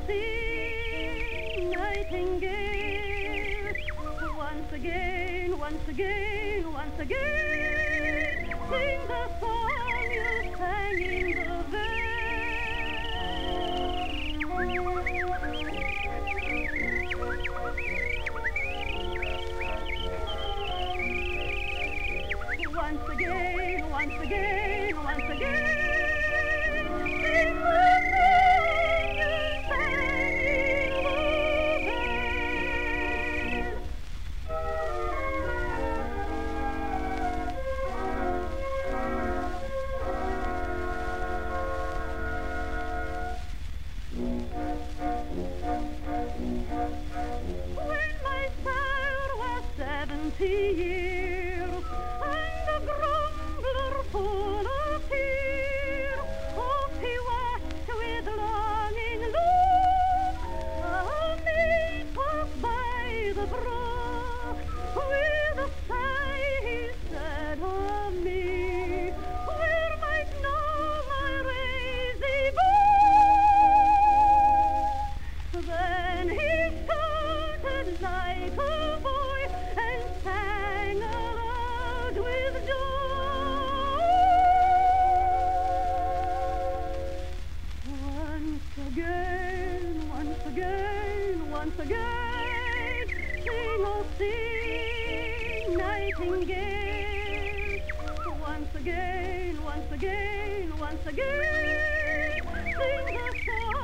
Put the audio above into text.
sing, nightingale. Once again, once again, once again, sing the song you sang in the once again, once again, once again, sing the song you sang in the when my child was 70 years, and the grumbler full of fear, oft he watched with longing look a maid pass by the brook. With a sigh he said of me, where might know my lazy book? Then he started like a boy and sang aloud with joy. Once again, once again, once again, sing, oh sing, nightingale. Once again, once again, once again, sing the song